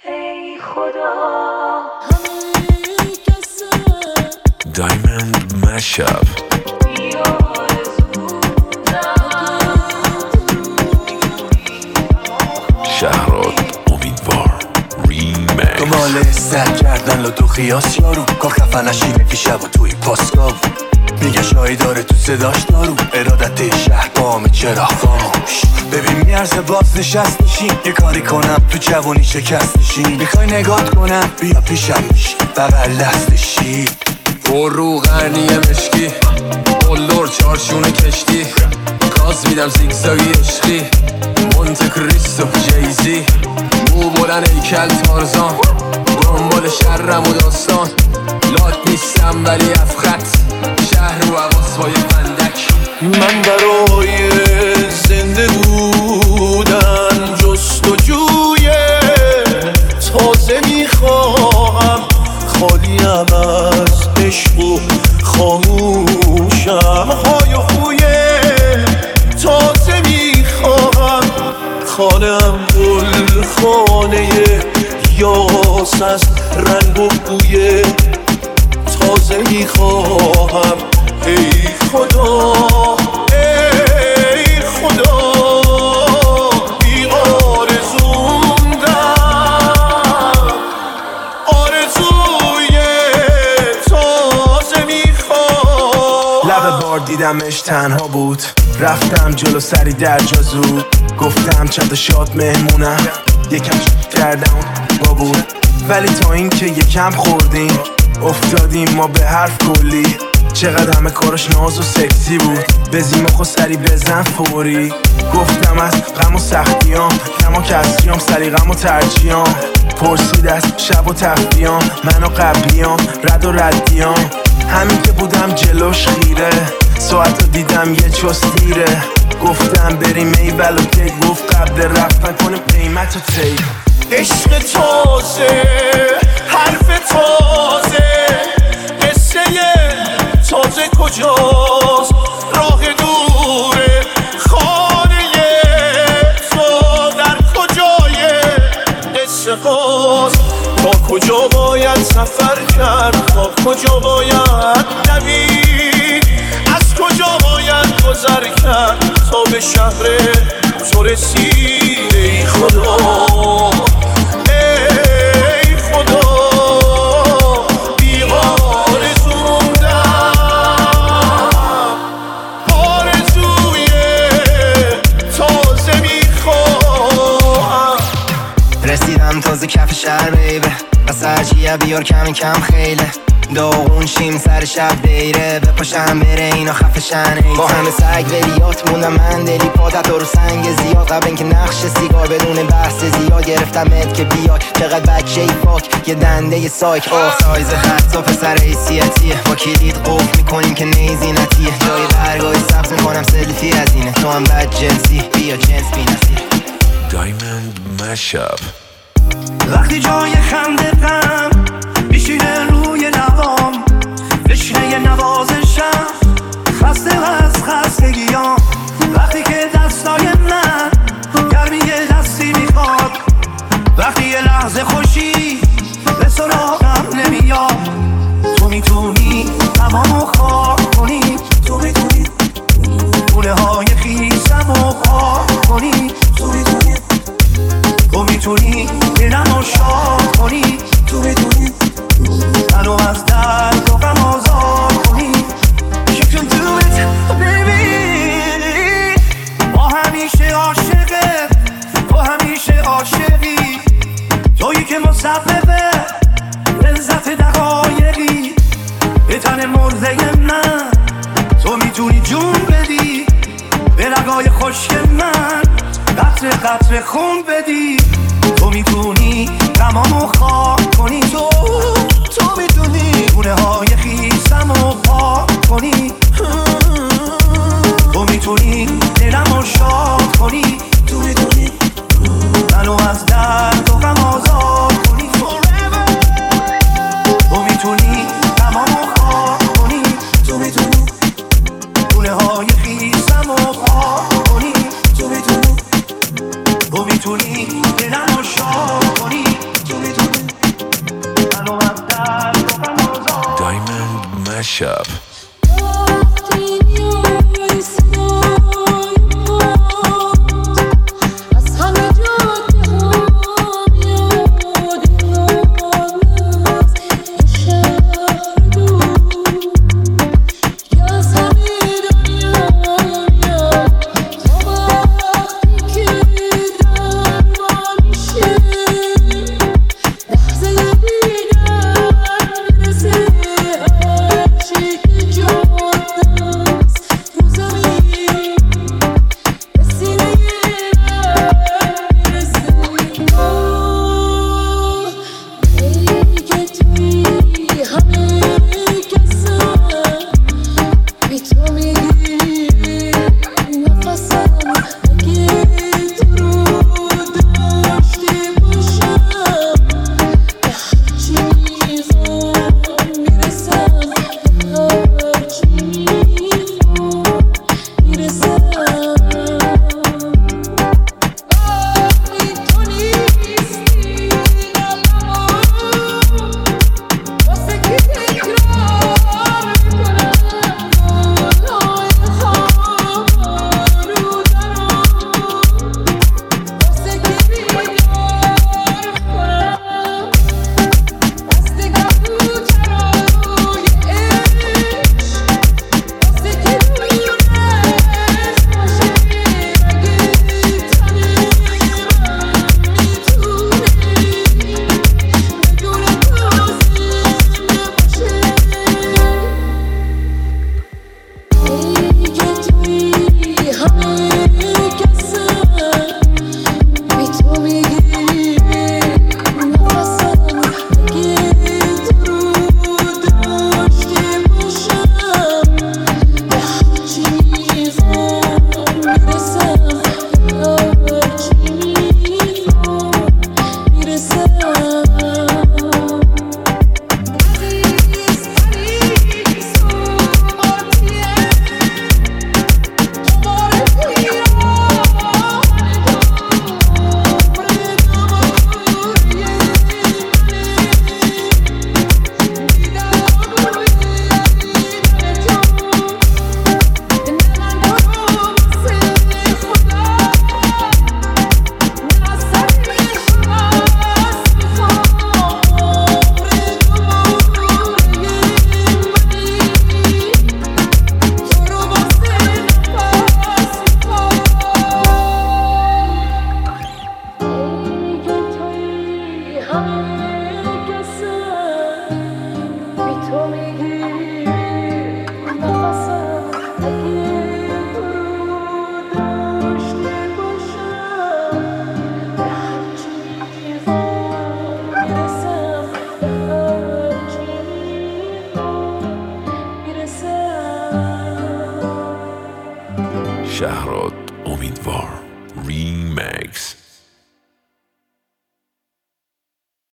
ای خدا Diamond Mashup. شهراد امیدوار ریمکس. دنبال سر کردن لطو خیاس یارو کار خفنشی میگی شب و توی پاسگاه میگه شایی داره تو صداش دارو ارادت شهر بامه چرا خاموش ببین میارزه باز نشست نشین یه کاری کنم تو جوانی شکست نشین میخوای نگات کنم بیا پیشم میشی بغل دستشی برو غرنی مشکی بلدور چارشون کشتی گاز میدم زیگزاگی عشقی مونت کریستو جیزی مو بلن ایکل تارزان دنبال شرم و داستان لات نیستم ولی افخط شهر و عواز با یه فندک من برای زنده بودن جستجوی تازه میخواهم خالیم از عشق و خاموشم های خوی تازه میخواهم خانم گل خانه یاس از رنگ و بوی تازه میخواهم ای خدا ای خدا بی آرزوندم آرزوی تازه میخوام لب بار دیدمش تنها بود رفتم جلو سری در جا زود گفتم چند شاد مهمونم یکم کردم با بود ولی تا این که یکم خوردیم افتادیم ما به حرف کلی چقدر همه کارش ناز و سکسی بود بزیم خود سری بزن فوری گفتم از غم و سختیام نما کسیام سری غم و ترجیام پرسید از شب و تفریام من و قبلیام رد و ردیام همین که بودم جلوش خیره ساعت رو دیدم یه چوست دیره گفتم بریم ایول و کیک گفت قبل رفتن کنیم قیمت و تیک عشق تازه حرف تازه قصه تازه کجاست راه دوره خانه تو در کجای قصه هاست تا کجا باید سفر کرد تا کجا باید دوید از کجا باید گذر کرد تا به شهر تو رسید ای خدا ای خدا بی آرزوندم آرزوی تازه میخواهم رسیدم تازه کف شهر بیبه از هرچیه بیار کمی کم خیله داغون شیم سر شب دیره بپاشم بره اینا خفشن با همه سگ ولیات موندم من دلی پاتت رو سنگ زیاد قبل اینکه نقش سیگار بدون بحث زیاد گرفتمت که بیاد چقدر بچه ای پاک یه دنده ی سایک سایز خط و پسر حیثیتیه با کلید قفل میکنیم که نیزینتیه جای برگاهی سبز میکنم سلفی از اینه تو هم بد جنسی بیا جنس بی نصیب Diamond Mashup. وقتی جای خنده غم میشینه روی لبام بشینه نوازشم خسته از خستگیام وقتی که دستای من گرمی دستی میخواد وقتی یه لحظه خوشی به سراغم نمیاد تو میتونی تمامو خاک کنی تو میتونی گونه های خیسم و خاک کنی تو میتونی تو میتونی دلمو شاد کنی تو میتونی منو از درد و غم آزاد کنی You can do it baby با همیشه عاشقه با همیشه عاشقی تویی که مسببه لذت دقایقی به تن مرده من تو میتونی جون بدی به رگای خشک من قطره قطره خون بدی تو میتونی تمامو خاک کنی تو میتونی گونه های خیسم و پاک کنی تو میتونی دلمو شاد کنی تو میتونی منو از درد و غم آزاد کنی تو میتونی تمامو خاک کنی تو میتونی گونه های خیسم و پاک کنی تو میتونی دلمو شاد کنی تو Mashup. شهراد امیدوار ریمیکس.